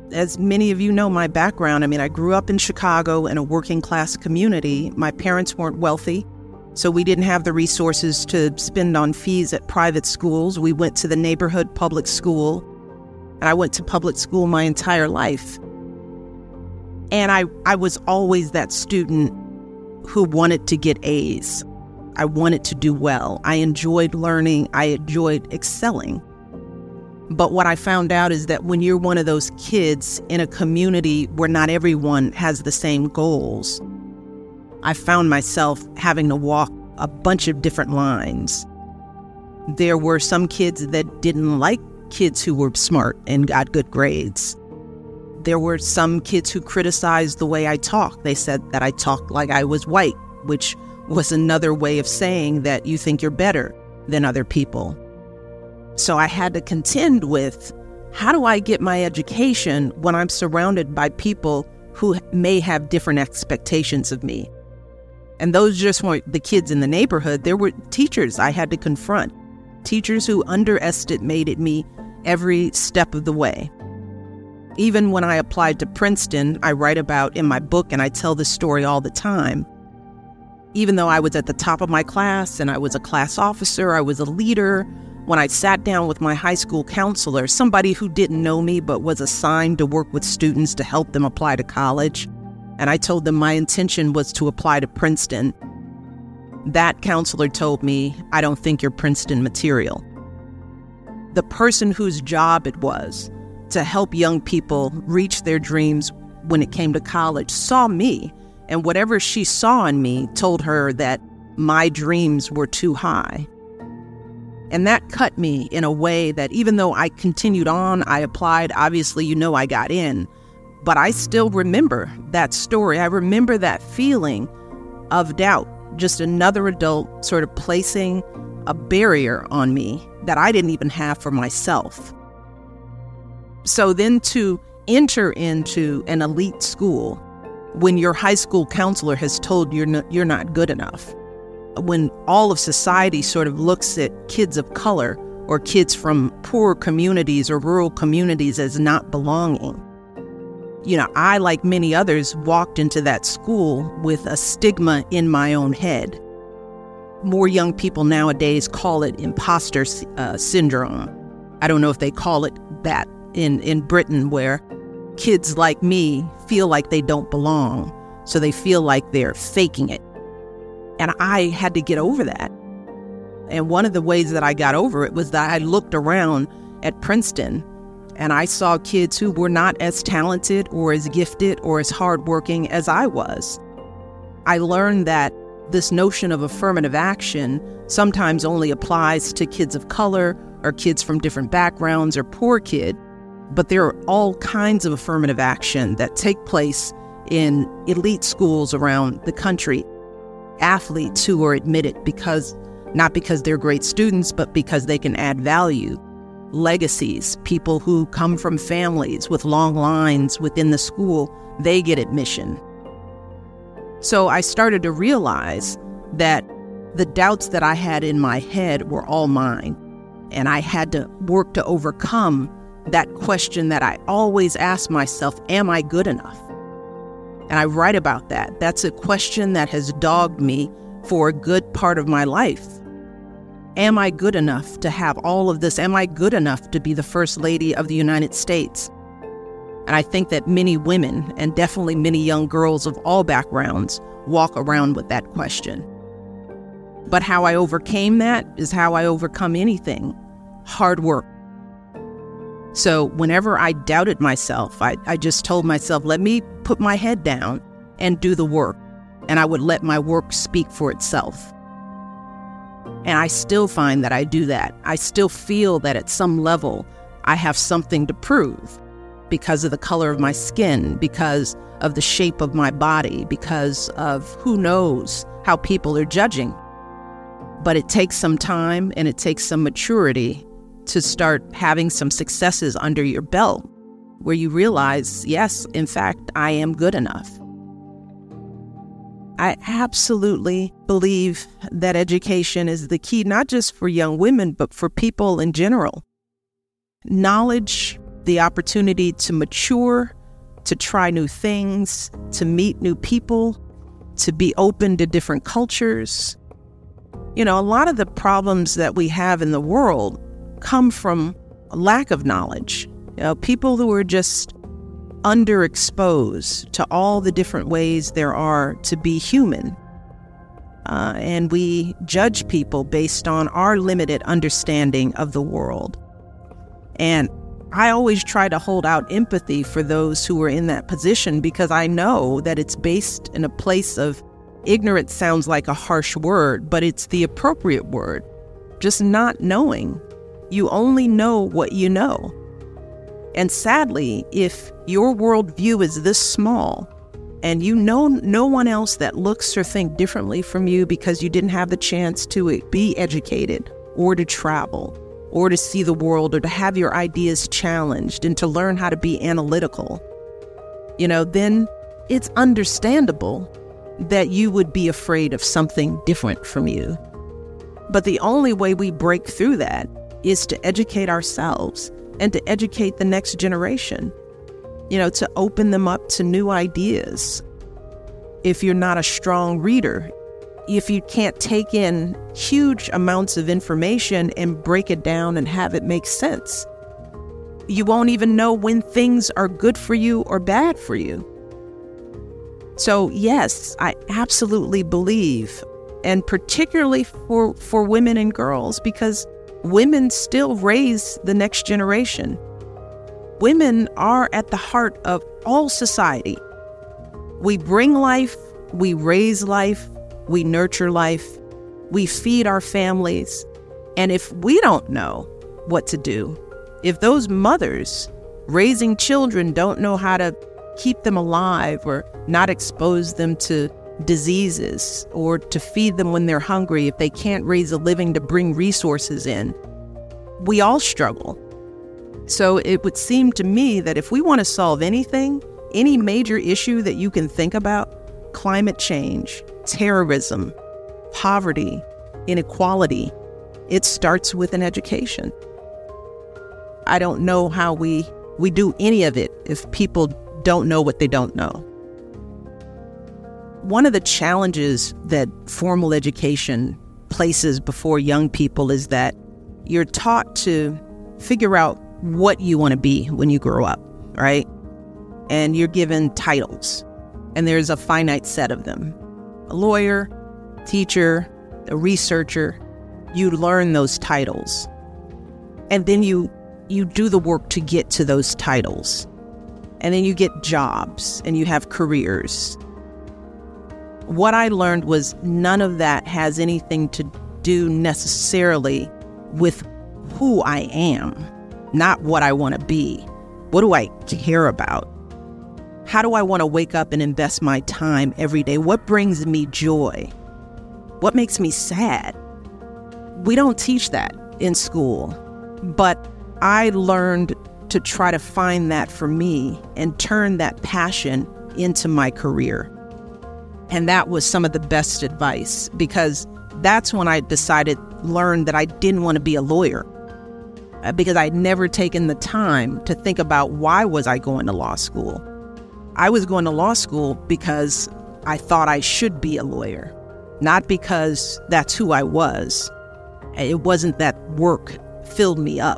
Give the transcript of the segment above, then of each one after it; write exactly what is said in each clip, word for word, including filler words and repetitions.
As many of you know my background, I mean, I grew up in Chicago in a working class community. My parents weren't wealthy, so we didn't have the resources to spend on fees at private schools. We went to the neighborhood public school, and I went to public school my entire life. And I, I was always that student who wanted to get A's. I wanted to do well. I enjoyed learning. I enjoyed excelling. But what I found out is that when you're one of those kids in a community where not everyone has the same goals, I found myself having to walk a bunch of different lines. There were some kids that didn't like kids who were smart and got good grades. There were some kids who criticized the way I talked. They said that I talked like I was white, which was another way of saying that you think you're better than other people. So I had to contend with, how do I get my education when I'm surrounded by people who may have different expectations of me? And those just weren't the kids in the neighborhood. There were teachers I had to confront, teachers who underestimated me every step of the way. Even when I applied to Princeton, I write about in my book, and I tell this story all the time. Even though I was at the top of my class and I was a class officer, I was a leader, when I sat down with my high school counselor, somebody who didn't know me but was assigned to work with students to help them apply to college, and I told them my intention was to apply to Princeton, that counselor told me, "I don't think you're Princeton material." The person whose job it was to help young people reach their dreams when it came to college saw me, and whatever she saw in me told her that my dreams were too high. And that cut me in a way that even though I continued on, I applied, obviously, you know, I got in, but I still remember that story. I remember that feeling of doubt, just another adult sort of placing a barrier on me that I didn't even have for myself. So then to enter into an elite school when your high school counselor has told you you're not, you're not good enough, when all of society sort of looks at kids of color or kids from poor communities or rural communities as not belonging. You know, I, like many others, walked into that school with a stigma in my own head. More young people nowadays call it imposter uh, syndrome. I don't know if they call it that in, in Britain, where kids like me feel like they don't belong, so they feel like they're faking it. And I had to get over that. And one of the ways that I got over it was that I looked around at Princeton and I saw kids who were not as talented or as gifted or as hardworking as I was. I learned that this notion of affirmative action sometimes only applies to kids of color or kids from different backgrounds or poor kids, but there are all kinds of affirmative action that take place in elite schools around the country. Athletes who are admitted because, not because they're great students, but because they can add value. Legacies, people who come from families with long lines within the school, they get admission. So I started to realize that the doubts that I had in my head were all mine, and I had to work to overcome that question that I always ask myself, am I good enough? And I write about that. That's a question that has dogged me for a good part of my life. Am I good enough to have all of this? Am I good enough to be the First Lady of the United States? And I think that many women, and definitely many young girls of all backgrounds, walk around with that question. But how I overcame that is how I overcome anything: hard work. So whenever I doubted myself, I, I just told myself, let me put my head down and do the work. And I would let my work speak for itself. And I still find that I do that. I still feel that at some level I have something to prove because of the color of my skin, because of the shape of my body, because of who knows how people are judging. But it takes some time and it takes some maturity to start having some successes under your belt where you realize, yes, in fact, I am good enough. I absolutely believe that education is the key, not just for young women, but for people in general. Knowledge the opportunity to mature, to try new things, to meet new people, to be open to different cultures. You know, a lot of the problems that we have in the world come from a lack of knowledge. You know, people who are just underexposed to all the different ways there are to be human. Uh, and we judge people based on our limited understanding of the world. And I always try to hold out empathy for those who are in that position, because I know that it's based in a place of ignorance. Sounds like a harsh word, but it's the appropriate word. Just not knowing. You only know what you know. And sadly, if your worldview is this small and you know no one else that looks or think differently from you because you didn't have the chance to be educated or to travel or to see the world or to have your ideas challenged and to learn how to be analytical, you know, then it's understandable that you would be afraid of something different from you. But the only way we break through that is to educate ourselves and to educate the next generation, you know, to open them up to new ideas. If you're not a strong reader, if you can't take in huge amounts of information and break it down and have it make sense, you won't even know when things are good for you or bad for you. So yes, I absolutely believe, and particularly for, for women and girls, because women still raise the next generation. Women are at the heart of all society. We bring life, we raise life, we nurture life, we feed our families. And if we don't know what to do, if those mothers raising children don't know how to keep them alive or not expose them to diseases or to feed them when they're hungry, if they can't raise a living to bring resources in, we all struggle. So it would seem to me that if we want to solve anything, any major issue that you can think about, climate change, terrorism, poverty, inequality, it starts with an education. I don't know how we, we do any of it if people don't know what they don't know. One of the challenges that formal education places before young people is that you're taught to figure out what you want to be when you grow up, right? And you're given titles, and there's a finite set of them. A lawyer, teacher, a researcher, you learn those titles. And then you you do the work to get to those titles. And then you get jobs and you have careers. What I learned was none of that has anything to do necessarily with who I am, not what I want to be. What do I care about? How do I want to wake up and invest my time every day? What brings me joy? What makes me sad? We don't teach that in school, but I learned to try to find that for me and turn that passion into my career. And that was some of the best advice, because that's when I decided, learned that I didn't want to be a lawyer, because I'd never taken the time to think about why was I going to law school. I was going to law school because I thought I should be a lawyer, not because that's who I was. It wasn't that work filled me up.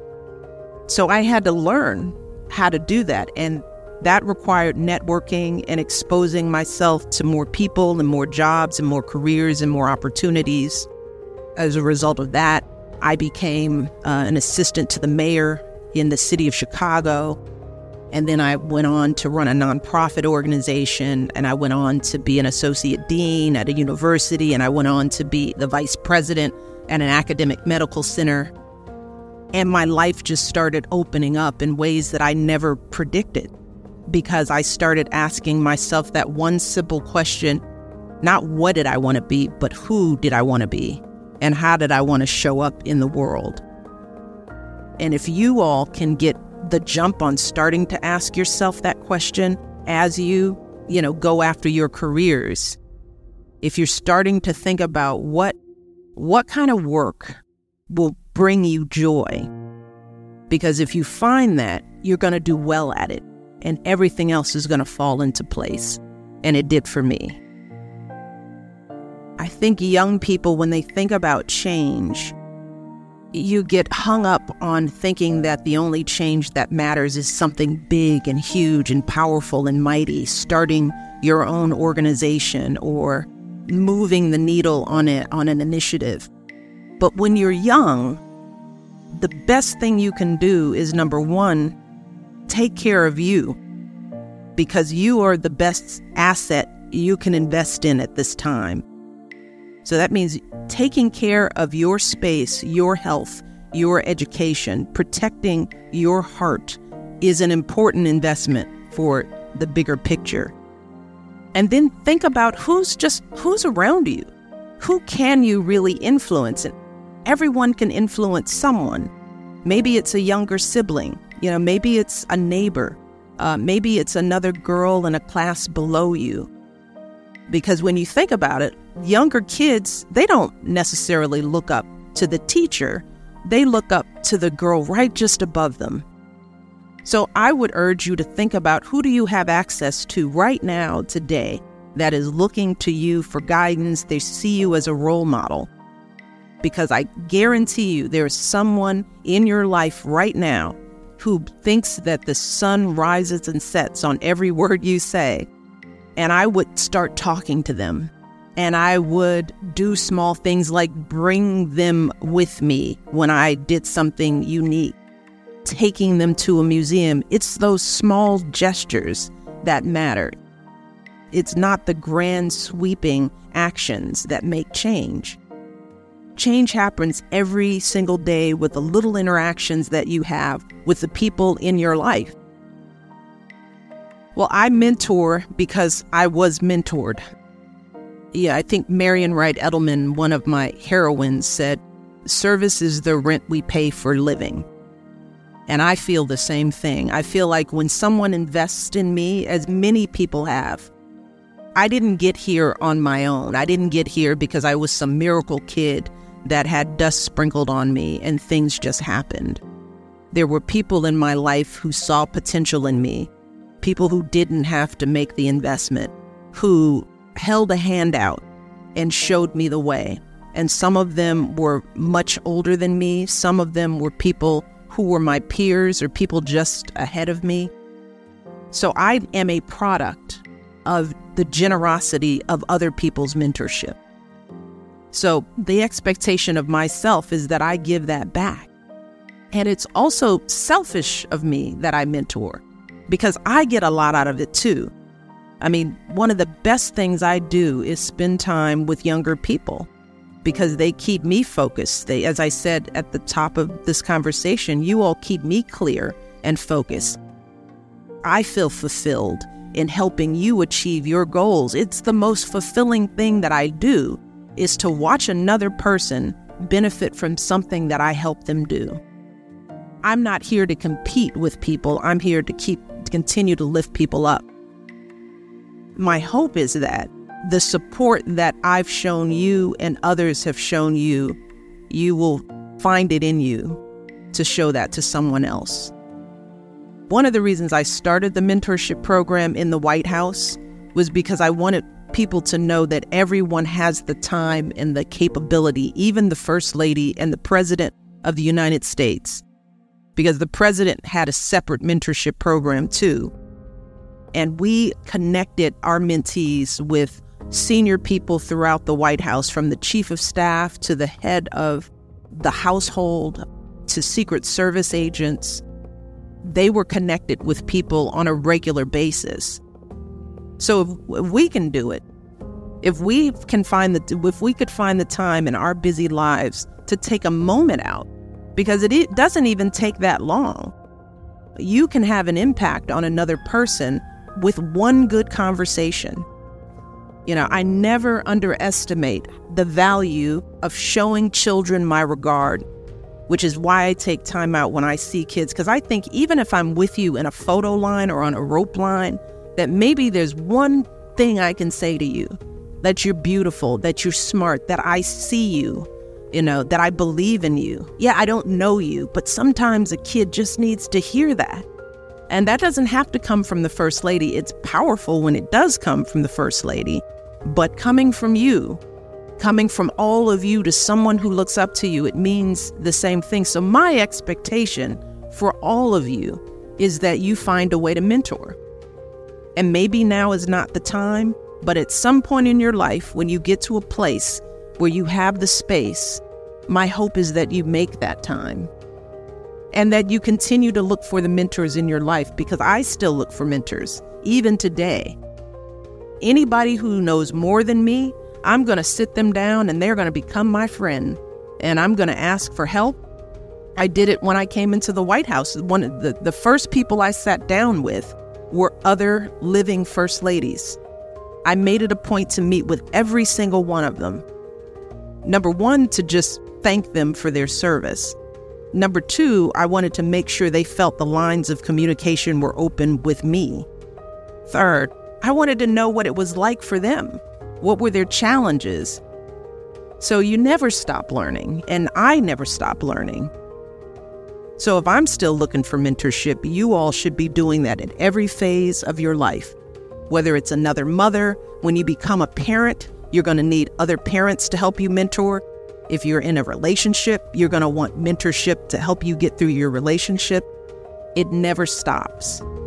So I had to learn how to do that. And that required networking and exposing myself to more people and more jobs and more careers and more opportunities. As a result of that, I became uh, an assistant to the mayor in the city of Chicago. And then I went on to run a nonprofit organization, and I went on to be an associate dean at a university, and I went on to be the vice president at an academic medical center. And my life just started opening up in ways that I never predicted, because I started asking myself that one simple question, not what did I want to be, but who did I want to be, and how did I want to show up in the world? And if you all can get the jump on starting to ask yourself that question as you, you know, go after your careers, if you're starting to think about what, what kind of work will bring you joy, Because if you find that, you're going to do well at it, and everything else is going to fall into place. And it did for me. I think young people, when they think about change, you get hung up on thinking that the only change that matters is something big and huge and powerful and mighty, starting your own organization or moving the needle on it on an initiative. But when you're young, the best thing you can do is, number one, take care of you, because you are the best asset you can invest in at this time. So that means taking care of your space, your health, your education, protecting your heart is an important investment for the bigger picture. And then think about who's just, who's around you. Who can you really influence? And everyone can influence someone. Maybe it's a younger sibling. You know, maybe it's a neighbor. Uh, maybe it's another girl in a class below you. Because when you think about it, younger kids, they don't necessarily look up to the teacher. They look up to the girl right just above them. So I would urge you to think about, who do you have access to right now, today, that is looking to you for guidance? They see you as a role model. Because I guarantee you there is someone in your life right now who thinks that the sun rises and sets on every word you say. And I would start talking to them. And I would do small things like bring them with me when I did something unique, taking them to a museum. It's those small gestures that matter. It's not the grand sweeping actions that make change. Change happens every single day with the little interactions that you have with the people in your life. Well, I mentor because I was mentored. Yeah, I think Marian Wright Edelman, one of my heroines, said, service is the rent we pay for living. And I feel the same thing. I feel like when someone invests in me, as many people have, I didn't get here on my own. I didn't get here because I was some miracle kid that had dust sprinkled on me and things just happened. There were people in my life who saw potential in me, people who didn't have to make the investment, who held a hand out and showed me the way. And some of them were much older than me. Some of them were people who were my peers or people just ahead of me. So I am a product of the generosity of other people's mentorship. So the expectation of myself is that I give that back. And it's also selfish of me that I mentor, because I get a lot out of it too. I mean, one of the best things I do is spend time with younger people because they keep me focused. They, as I said at the top of this conversation, you all keep me clear and focused. I feel fulfilled in helping you achieve your goals. It's the most fulfilling thing that I do, is to watch another person benefit from something that I help them do. I'm not here to compete with people. I'm here to keep to continue to lift people up. My hope is that the support that I've shown you and others have shown you, you will find it in you to show that to someone else. One of the reasons I started the mentorship program in the White House was because I wanted people to know that everyone has the time and the capability, even the First Lady and the President of the United States, because the President had a separate mentorship program too. And we connected our mentees with senior people throughout the White House, from the Chief of Staff to the head of the household to Secret Service agents. They were connected with people on a regular basis. So if we can do it, if we can find the, if we could find the time in our busy lives to take a moment out, because it, it doesn't even take that long, you can have an impact on another person with one good conversation. You know, I never underestimate the value of showing children my regard, which is why I take time out when I see kids, because I think even if I'm with you in a photo line or on a rope line, that maybe there's one thing I can say to you, that you're beautiful, that you're smart, that I see you, you know, that I believe in you. Yeah, I don't know you, but sometimes a kid just needs to hear that. And that doesn't have to come from the First Lady. It's powerful when it does come from the First Lady, but coming from you, coming from all of you to someone who looks up to you, it means the same thing. So my expectation for all of you is that you find a way to mentor. And maybe now is not the time, but at some point in your life, when you get to a place where you have the space, my hope is that you make that time and that you continue to look for the mentors in your life, because I still look for mentors, even today. Anybody who knows more than me, I'm going to sit them down and they're going to become my friend, and I'm going to ask for help. I did it when I came into the White House. One of the, the first people I sat down with were other living First Ladies. I made it a point to meet with every single one of them. Number one, to just thank them for their service. Number two, I wanted to make sure they felt the lines of communication were open with me. Third, I wanted to know what it was like for them. What were their challenges? So you never stop learning, and I never stop learning. So if I'm still looking for mentorship, you all should be doing that at every phase of your life. Whether it's another mother, when you become a parent, you're going to need other parents to help you mentor. If you're in a relationship, you're going to want mentorship to help you get through your relationship. It never stops.